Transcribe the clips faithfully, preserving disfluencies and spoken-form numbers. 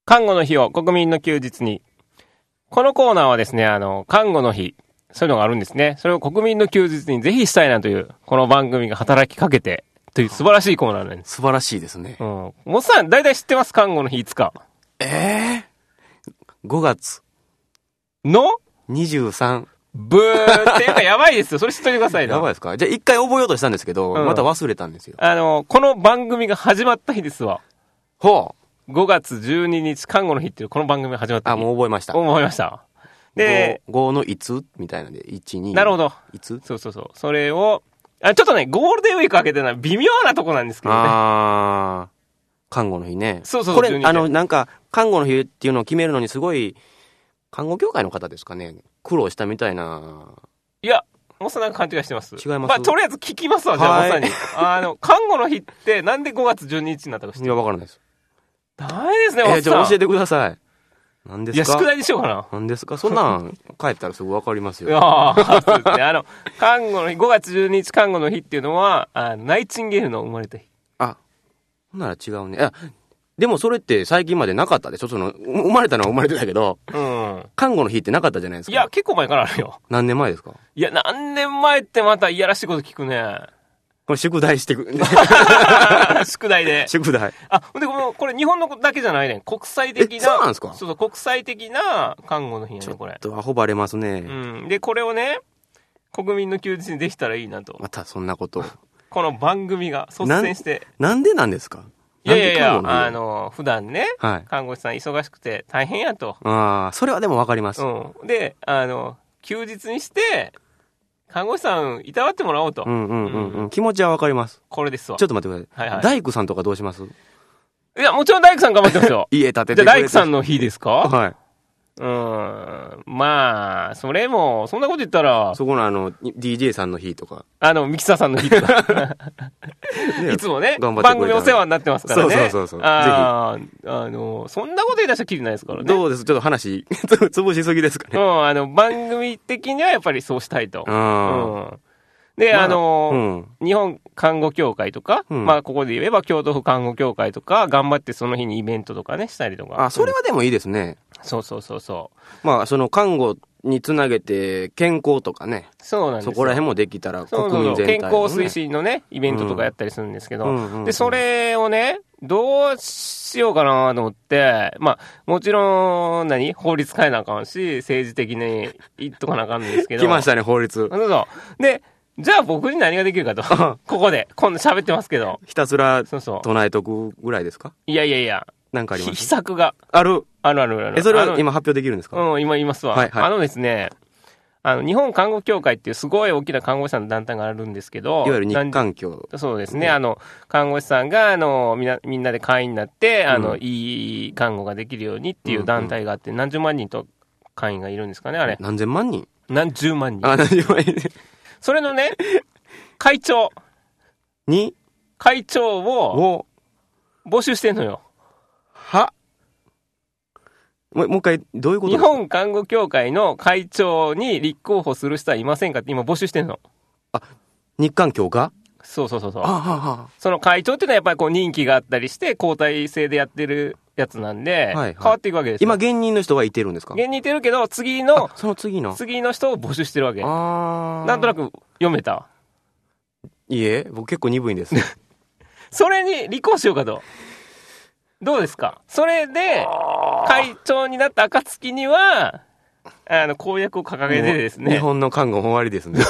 看護の日を国民の休日に。このコーナーはですね、あの、看護の日、そういうのがあるんですね。それを国民の休日にぜひしたいなという、この番組が働きかけて、という素晴らしいコーナーなんです。 素晴らしいですね。 うん。もっさん、大体知ってます？看護の日いつか。 ええー、ごがつ。 のにじゅうさん。 ブーっていうかやばいですよ。それ知っといてくださいな。 やばいですか？じゃあ一回覚えようとしたんですけど、 うん、 また忘れたんですよ。 あの、この番組が始まった日ですわ。 ほう。ごがつじゅうににち看護の日っていうこの番組が始まった日。 あ、もう覚えました。 覚えました。で、 ごのいつみたいなんで、いち、に。 なるほど。 いつそうそうそう。それを、あ、ちょっとね、ゴールデンウィーク明けてるのは微妙なとこなんですけどね。 あー、看護の日ね。 そうそうそう。 これ、あの、なんか、看護の日っていうのを決めるのにすごい、看護協会の方ですかね、苦労したみたいな。 いや、もっさんなんか勘違いしてます。 違います。 まあ、とりあえず聞きますわ、じゃあ、もっさんに。あの、看護の日ってなんでごがつじゅうににちになったか知ってる？ いや、わからないです。 ダメですね、もっさん。 えー、じゃあ教えてください。何ですか？ いや、宿題にしようかな。 何ですか？そんなん帰ったらすぐわかりますよ。 いやー、そうですね。あの、看護の日、ごがつじゅうににち看護の日っていうのは、あナイチンゲールの生まれた日。 あ、ほんなら違うね。いや、でもそれって最近までなかったでしょ？その、生まれたのは生まれてたけど、 うん。 看護の日ってなかったじゃないですか。 いや、結構前からあるよ。 何年前ですか？ いや、何年前ってまたいやらしいこと聞くね。 これ宿題してく。 宿題で。 宿題。 あ、で、この、これ日本のだけじゃないねん。国際的な。 え、そうなんですか？ そうそう、国際的な看護の日やね、これ。 ちょっとアホバレますね。 うん。で、これをね、国民の休日にできたらいいなと。 またそんなことを。 この番組が率先して。 な、なんでなんですか？ いやいやいや、あの、普段ね、 はい、 看護師さん忙しくて大変やと。 ああ、それはでもわかります。 うん。で、あの、休日にして、看護師さんいたわってもらおうと。 うんうんうんうん。気持ちはわかります。 これですわ。 ちょっと待ってください。はいはい。大工さんとかどうします？ いや、もちろん大工さん頑張ってますよ。 家建ててくれて。 じゃあ大工さんの日ですか？ はい。 うん。まあ、それも、そんなこと言ったら。 そこのあの、ディージェー さんの日とか。 あの、ミキサーさんの日とか。いつもね、番組お世話になってますからね。 そうそうそうそう。 あぜひ。あの、そんなこと言い出したらきりないですからね。 どうです？ちょっと話、潰しすぎですかね。 うん、あの、番組的にはやっぱりそうしたいと。うん。で、まあ、あの、うん、日本看護協会とか、うん、まあ、ここで言えば京都府看護協会とか、頑張ってその日にイベントとかね、したりとか。 あ、それはでもいいですね。 そうそうそうそう。 まあ、その看護につなげて、健康とかね。 そうなんですよ。 そこら辺もできたら、国民全体、ね、 健康推進のね、イベントとかやったりするんですけど、うんうんうん、で、それをね、どうしようかなと思って、まあ、もちろん、何法律変えなあかんし、政治的に言っとかなあかんんですけど。 来ましたね、法律。 そうそう。で、じゃあ僕に何ができるかと。ここで。今度喋ってますけど。 ひたすら唱えとくぐらいですか？そうそう。いやいやいや。 なんかあります？ 秘策が。 ある。 あるあるある。 え、それは今発表できるんですか？ うん、今言いますわ。はいはい。あのですね、あの、日本看護協会っていうすごい大きな看護師さんの団体があるんですけど。 いわゆる日看協。 そうですね。あの、看護師さんが、あの、みんな、みんなで会員になって、あの、うん、いい看護ができるようにっていう団体があって、何十万人と会員がいるんですかね、あれ。 何千万人？ 何十万人。 あ、何十万人。それのね、会長に会長を募集してんのよ。 はもう一回どういうことですか？日本看護協会の会長に立候補する人はいませんかって今募集してんの。 あ、日韓協が？ そうそうそうそう。 あはは。 その会長っていうのはやっぱりこう任期があったりして交代制でやってるやつなんで、はいはい、変わっていくわけですよ。 今現任の人はいてるんですか？ 現任いてるけど次のその次の次の人を募集してるわけ。 あ、 なんとなく読めた？ いいえ、僕結構鈍いんです。 それに立候補しようかと。どうですか？それで会長になった暁にはあの公約を掲げてですね。 日本の看護も終わりですね。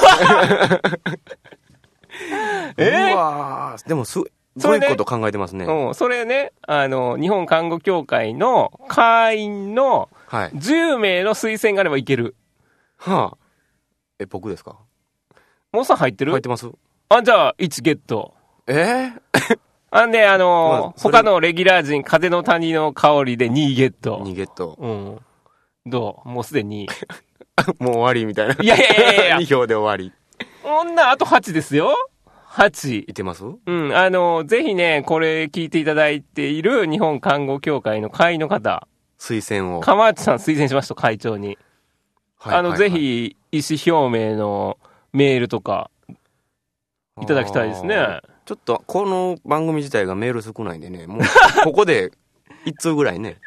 えー、 うわでもすごいこと考えてますね。 うん、それね、あの日本看護協会の会員のじゅうめいの推薦があればいける。 はあ。え、僕ですか？ モンさん入ってる？ 入ってます。 あ、じゃあいちゲット。 えーあんで、あのー、他のレギュラー陣、風の谷の香りでにゲット。 にゲット。 うん。どう？もうすでに。 もう終わりみたいな。 いやいやいやいや。 に票で終わり。 女、あとはちですよ。はち。 いてます？ うん。あのー、ぜひね、これ聞いていただいている日本看護協会の会員の方。 推薦を。 釜内さん推薦しました、会長に。はい。あの、はいはい、ぜひ、意思表明のメールとか、いただきたいですね。 ちょっとこの番組自体がメール少ないんでね、もうここで一通ぐらいね。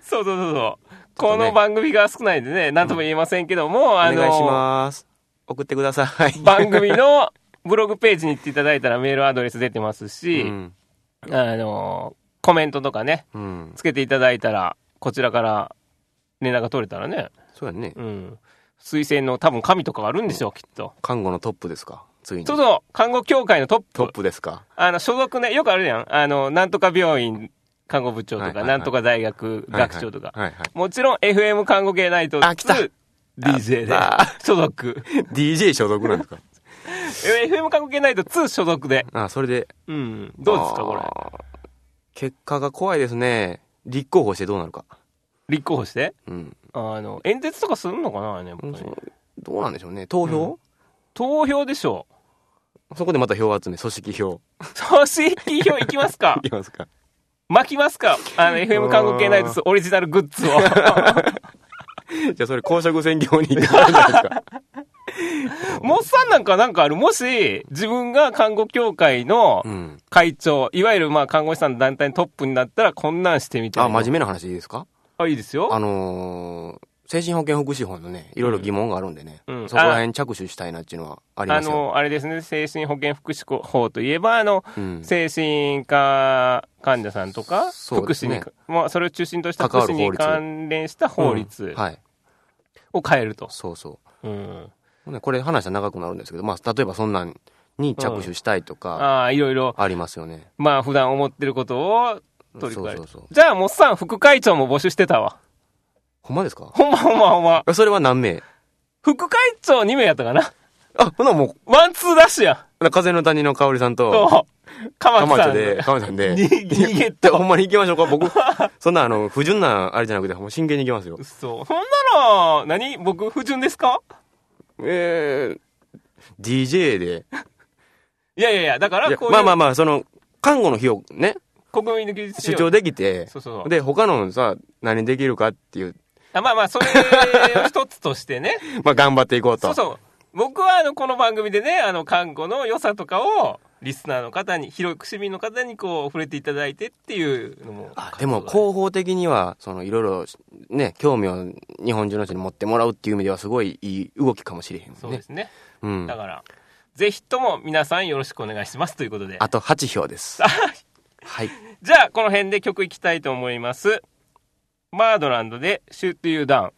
そうそうそうそう。この番組が少ないんでね、なんとも言えませんけども、うん、あのお願いします。送ってください。 番組のブログページに行っていただいたらメールアドレス出てますし、うん、あの、コメントとかね、うん、つけていただいたら、こちらから連絡が取れたらね。 そうやね。 うん。推薦の多分紙とかあるんでしょう、きっと。 看護のトップですか、ついに。 そうそう、看護協会のトップ。 トップですか。 あの、所属ね、よくあるやん。あの、なんとか病院看護部長とか、はいはいはい、なんとか大学学長とか。はいはいはいはい、もちろん エフエム 看護系ナイト。 あ、来たディージェー で所属。 ディージェー 所属なんですか。 エフエム 看護系ナイトツー所属で。 あ、それで。 うん。どうですか、これ。 結果が怖いですね。立候補してどうなるか。 立候補して、 うん、 あの演説とかするのかな、ね、 どうなんでしょうね。投票、うん、 投票でしょう。そこでまた票集め、組織票。 組織票いきますか。 いきますか。 巻きますか。あの エフエム 看護系ナイトスオリジナルグッズを。 じゃあそれ公職選挙に行ってもらうんじゃないですか。 モッさんなんかなんかある。もし自分が看護協会の会長、うん、いわゆるまあ看護師さんの団体のトップになったらこんなんしてみたいな。 あ、真面目な話いいですか。 あ、いいですよ。 あのー、精神保健福祉法のね、いろいろ疑問があるんでね、うん、そこら辺着手したいなっていうのはありますよ。 あのあれですね、精神保健福祉法といえばあの、うん、精神科患者さんとか、福祉に、ね、まあ、それを中心とした福祉に関連した法律、うん、はい、を変えると。 そうそう。 うん、 これ話は長くなるんですけど、まあ、例えばそんなんに着手したいとか、うん、 ああ、いろいろありますよね。 まあ普段思ってることを取り替える。そうそうそう。じゃあモッさん副会長も募集してたわ。 ほんまですか。 ほんまほんまほんま。 それは何名。 副会長に名やったかな。 あ、ほなもうワンツーダッシュやん。風の谷の香織さんとそう鎌木さんで鎌木さんで逃げてほんまに行きましょうか。僕そんなあの不純なあれじゃなくてもう真剣に行きますよ。 そう。そんなの何僕不純ですか。 えー、ディージェー でいやいやいや、だからこういうまあまあまあ、その看護の費用ね、 国民の技術主張できて、 そうそうそう、 で他のさ何できるかっていう、 あ、まあまあそれを一つとしてねまあ頑張っていこうと。 そうそう、僕はあのこの番組でね、あの看護の良さとかをリスナーの方に、広く市民の方にこう触れていただいてっていうのも。 あ、でも広報的にはそのいろいろね、興味を日本中の人に持ってもらうっていう意味ではすごいいい動きかもしれへんね。 そうですね、 うん、 だからぜひとも皆さんよろしくお願いしますということで。 あとはち票ですはい。 じゃあこの辺で曲いきたいと思います。マードランドでシュートユーダウン。